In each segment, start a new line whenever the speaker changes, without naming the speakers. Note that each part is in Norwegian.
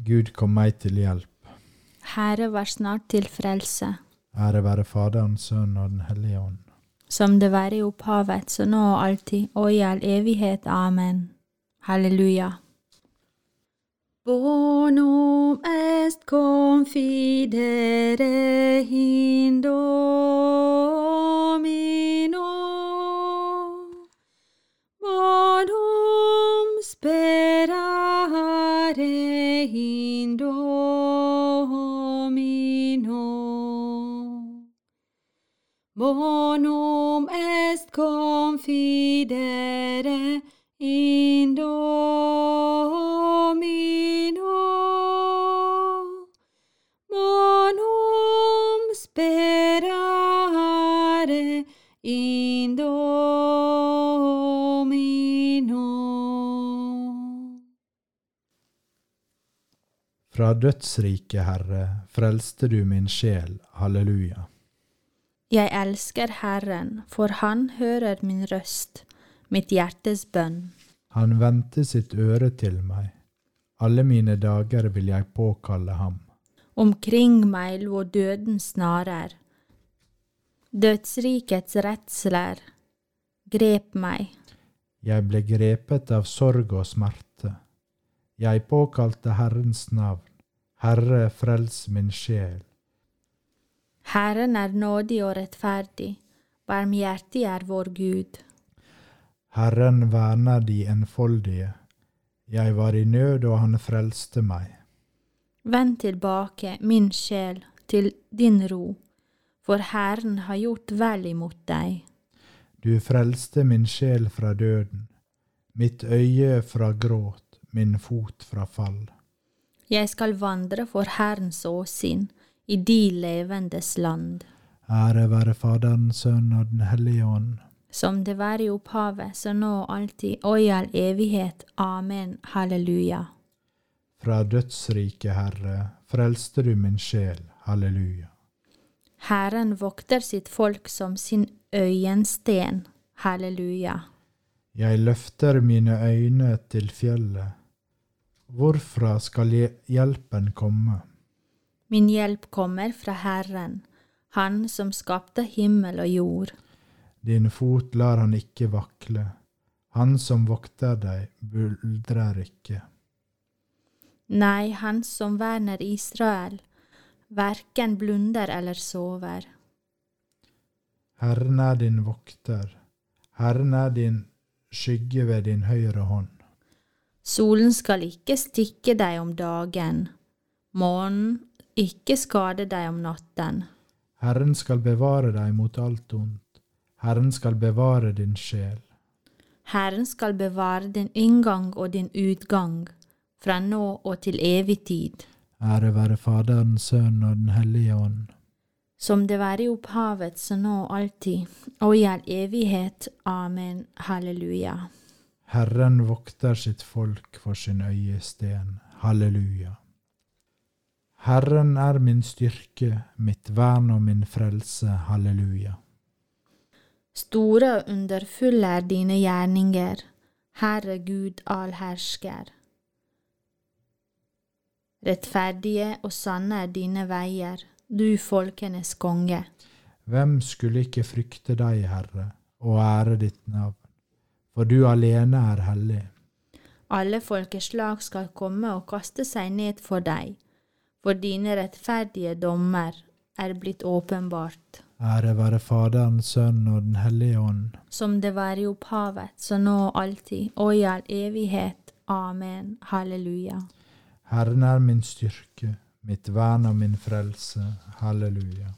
Gud kom meg til hjelp.
Herre var snart til frelse.
Ære være Faderen, Sønnen og den hellige ånd.
Som det var i opphavet, så nå og alltid, og i all evighet. Amen. Halleluja. Bonum est confidere in Domino. Bonum sperare in Domino. Bonum est confidere in Domino. Bonum sperare in Domino.
Fra dødsrike, Herre, frelste du min sjel. Halleluja.
Jeg elsker Herren, for han hører min røst, mitt hjertes bønn.
Han vendte sitt øre til meg. Alle mine dager vil jeg påkalle ham.
Omkring meg lå døden snarer. Dødsrikets redsler grep meg.
Jeg ble grepet av sorg og smerte. Jeg påkalte Herrens navn. Herre, frels min sjel.
Herren er nådig og rettferdig, barmhjertig er vår Gud.
Herren verner de enfoldige. Jeg var i nød, og han frelste meg.
Vend tilbake, min sjel, til din ro, for Herren har gjort vel imot deg.
Du frelste min sjel fra døden, mitt øye fra gråt, min fot fra fall.
Jeg skal vandre for Herrens åsyn, i de levendes land.
Ære være Faderen, Sønnen og den hellige ånd.
Som det var i opphavet, så nå og alltid, og i all evighet. Amen. Halleluja.
Fra dødsrike, Herre, frelste du min sjel. Halleluja.
Herren vokter sitt folk som sin øyensten. Halleluja.
Jeg løfter mine øyne til fjellet. Hvorfra skal hjelpen komme?
Min hjelp kommer fra Herren, han som skapte himmel og jord.
Din fot lar han ikke vakle. Han som vokter deg, buldrer ikke.
Nei, han som verner Israel, hverken blunder eller sover.
Herren er din vokter. Herren er din skygge ved din høyre hånd.
Solen skal ikke stikke deg om dagen, månen ikke skade deg om natten.
Herren skal bevare deg mot alt ondt. Herren skal bevare din sjel.
Herren skal bevare din inngang og din utgang, fra nå og til evig tid.
Ære være Faderen, Sønnen og den hellige ånd.
Som det var i opphavet, så nå og alltid, og i all evighet. Amen. Halleluja.
Herren vokter sitt folk for sin øyesten. Halleluja. Herren er min styrke, mitt vern og min frelse. Halleluja.
Store og underfulle er dine gjerninger, Herre Gud allhersker. Rettferdige og sanne er dine veier, du folkenes konge.
Hvem skulle ikke frykte deg, Herre, og ære ditt navn? For du alene er hellig.
Alle folkeslag skal komme og kaste seg ned for deg, for dine rettferdige dommer er blitt åpenbart.
Ære være Faderen, Sønnen og den hellige ånd.
Som det var i opphavet, så nå og alltid, og i all evighet. Amen. Halleluja.
Herren er min styrke, mitt vern og min frelse. Halleluja.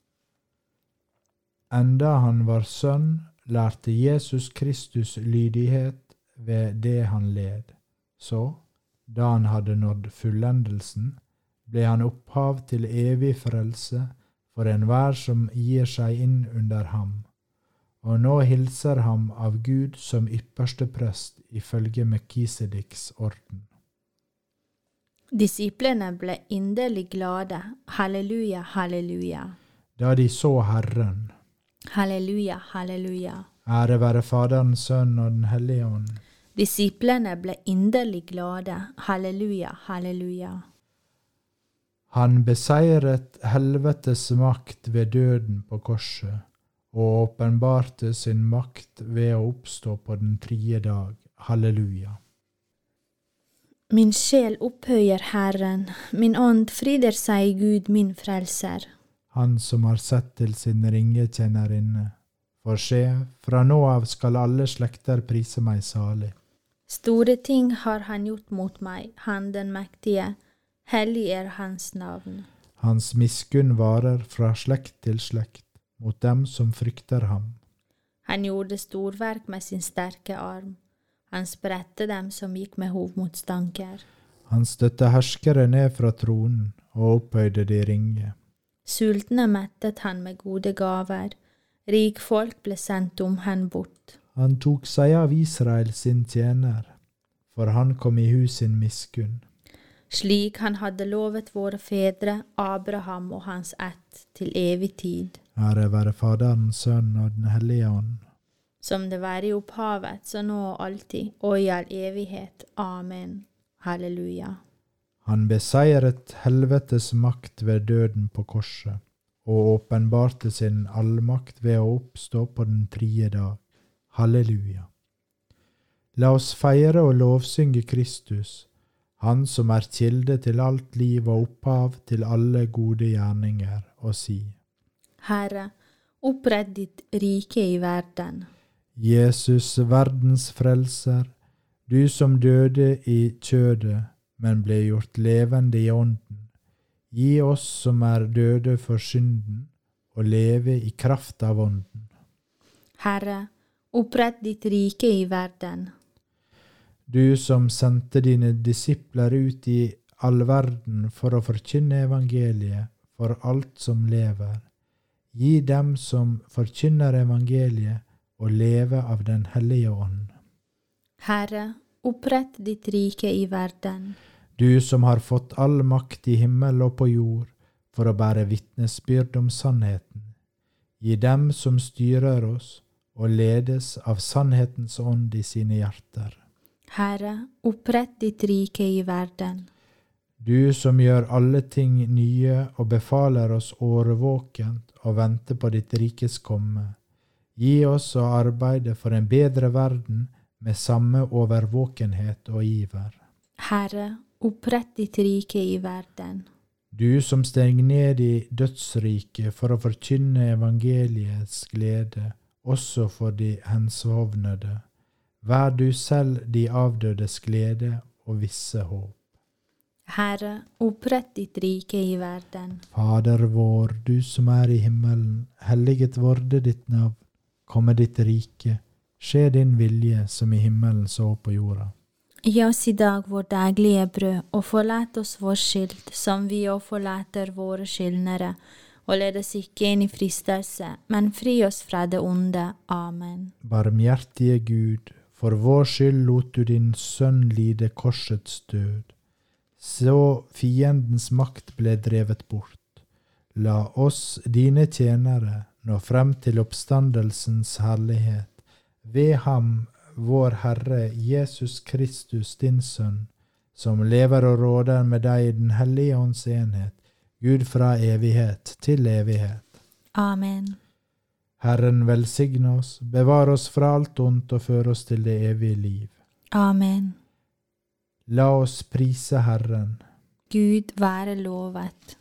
Enda han var sønn, lærte Jesus Kristus lydighet ved det han led. Så, da han hadde nådd fullendelsen, ble han opphav til evig frelse for enhver som gir seg inn under ham, og nå hilser ham av Gud som ypperste prest ifølge Melkisedeks orden.
Disiplene ble inderlig glade. Halleluja, halleluja.
Da de så Herren.
Halleluja, halleluja.
Ære være Faderen, Sønnen og den hellige ånd.
Disiplene ble inderlig glade. Halleluja, halleluja.
Han beseiret helvetes makt ved døden på korset, og åpenbarte sin makt ved å oppstå på den 3. dag. Halleluja.
Min sjel opphøyer Herren, min ånd fryder seg i Gud min frelser.
Han som har sett til sin ringetjenerinne. For se, fra nå av skal alle slekter prise meg salig.
Store ting har han gjort mot meg, han den mektige. Hellig er hans navn.
Hans miskunn varer fra slekt til slekt, mot dem som frykter ham.
Han gjorde storverk med sin sterke arm. Han spredte dem som gikk med hovmotstanker.
Han støtte herskere ned fra tronen og opphøyde de ringe.
Sultne mettet han med gode gaver. Rikfolk ble sendt om hen bort.
Han tok seg av Israel sin tjener, for han kom i hus sin miskunn.
Slik han hadde lovet våre fedre, Abraham og hans ett, til evig tid.
Ære være Faderen, Sønnen og Den hellige ånd.
Som det var i opphavet, så nå og alltid, og i all evighet. Amen. Halleluja.
Han beseiret helvetes makt ved døden på korset, og åpenbarte sin allmakt ved å oppstå på den 3. dag. Halleluja. La oss feire og lovsynge Kristus, han som er kilde til alt liv og opphav til alle gode gjerninger, og si:
Herre, opprett ditt rike i verden.
Jesus, verdens frelser, du som døde i kjødet, men ble gjort levende i ånden, gi oss som er døde for synden, å leve i kraft av ånden.
Herre, opprett ditt rike i verden.
Du som sendte dine disipler ut i all verden for å forkynne evangeliet for alt som lever, gi dem som forkynner evangeliet å leve av den hellige ånd.
Herre, opprett ditt rike i verden.
Du som har fått all makt i himmel og på jord for å bære vitnesbyrd om sannheten, gi dem som styrer oss og ledes av sannhetens ånd i sine hjerter.
Herre, opprett ditt rike i verden.
Du som gjør alle ting nye og befaler oss årvåkent å vente på ditt rikes komme, gi oss å arbeide for en bedre verden med samme overvåkenhet og iver.
Herre, opprett ditt rike i verden.
Du som steg ned i dødsriket for å forkynne evangeliets glede, også for de hensovnede, vær du selv de avdødes glede og visse håp.
Herre, opprett ditt rike i verden.
Fader vår, du som er i himmelen, helliget vorde ditt navn, komme ditt rike, skje din vilje som i himmelen så på jorda.
Gi oss i dag vår daglige brød, og forlat oss vår skyld, som vi også forlater våre skyldnere, og led oss ikke inn i fristelse, men fri oss fra det onde. Amen.
Barmhjertige Gud, for vår skyld lot du din sønn lide korsets død, så fiendens makt ble drevet bort. La oss, dine tjenere, nå frem til oppstandelsens herlighet, ved ham, vår Herre Jesus Kristus, din Sønn, som lever og råder med deg i den hellige ånds enhet, Gud fra evighet til evighet.
Amen.
Herren velsigne oss, bevare oss fra alt ondt og føre oss til det evige liv.
Amen.
La oss prise Herren.
Gud være lovet.